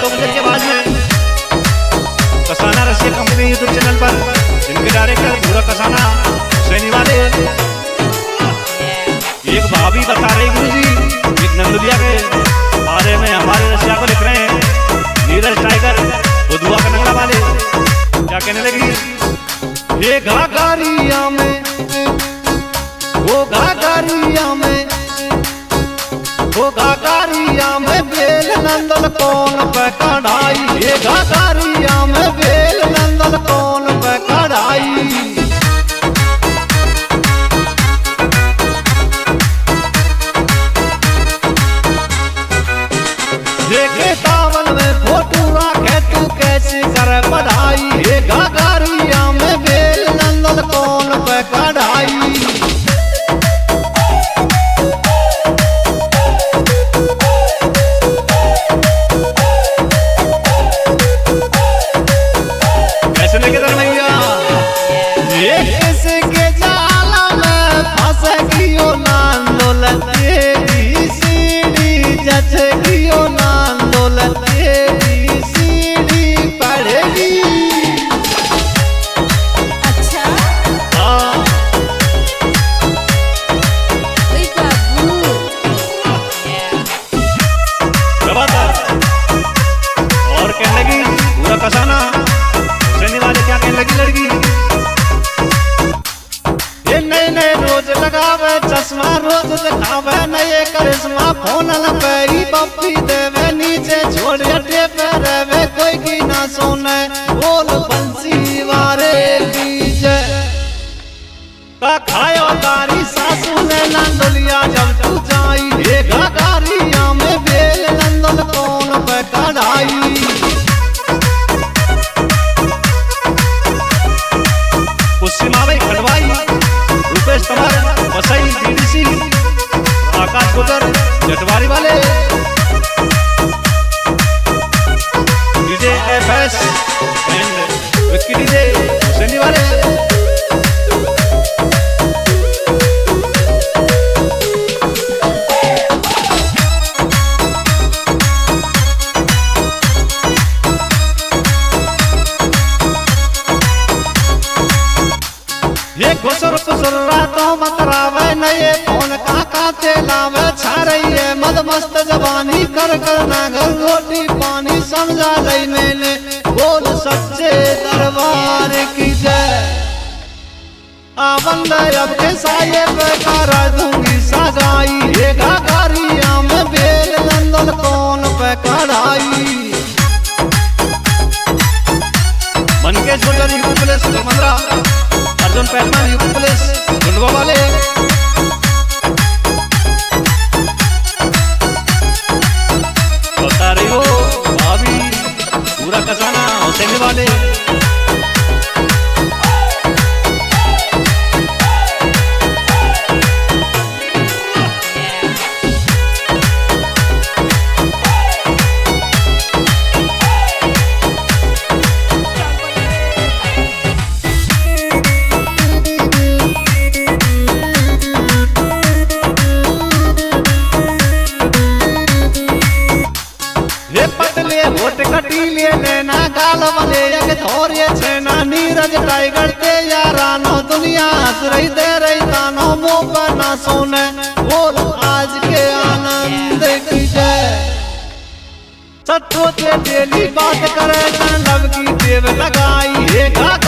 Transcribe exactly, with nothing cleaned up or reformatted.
दो बजे के बाद में Kasana Rasiya company YouTube channel पर जिनके डायरेक्टर पूरा कसाना हुसैनी वाले। एक भाभी बता रही गुरु जी एक नंदुलिया के बारे में हमारे रसिया को लिख रहे हैं, नीरज टाइगर बुधुआ का नंगला वाले। क्या कहने लगी, ये घाघरिया में वो घाघरिया में वो घाघरिया में बेल नंदल कौन पे कढ़ाई, ये घाघरिया में बेल नंदल कौन पे कढ़ाई। देखे टावल में फोटो राखे तू कैसे करे पढ़ाई, ये घाघरिया में बेल नंदल कौन पे कढ़ाई। कसाना हुसैनी वाले क्या कहने लगी लड़की, ये नए नए रोज लगावे चश्मा रोज दिखावे नए करिश्मा फोन पे ही पप्पी देवे नीचे छोड़ अड्डे पे रहवे कोई की ना सुने बोल बंसी वारे डीजे का खायो तारी सासू ने नंदुलिया जब तू जाई, ये घाघरिया में बेल नंदल कौन पे कढ़ाई। सीमाबाई खड़वाई रूपेश तमार वसई डीडीसी आकाश गुजर जटवारी वाले DJ FS and Vicky DJ Husaini वाले। ये घुसर फुसर रातों मतरावे नए फोन काका चलावे छा रही है मद मस्त जवानी कर कर ना घर रोटी पानी समझा लई मैंने बोल सच्चे दरबार की जय। आ बंदा अब के साये पे करा दूंगी सगाई, ये घाघरिया में बेल नंदल कौन पे कढ़ाई। मनकेश गुजर यूपी पुलिस मंदरा अर्जुन पहलवान यूपी पुलिस ढूंढवा वाले। बता रही हो अभी पूरा कसाना हुसैनी वाले। होट कटीले नैना गाल वाले एक थोरिए छेना नीरज टाइगर ते यारानो दुनिया हंस रही दे रही तानो मुंह पर ना सोने बोल आज के आनंद की जय। सत्तो से डेली बात करे लब की देव लगाई,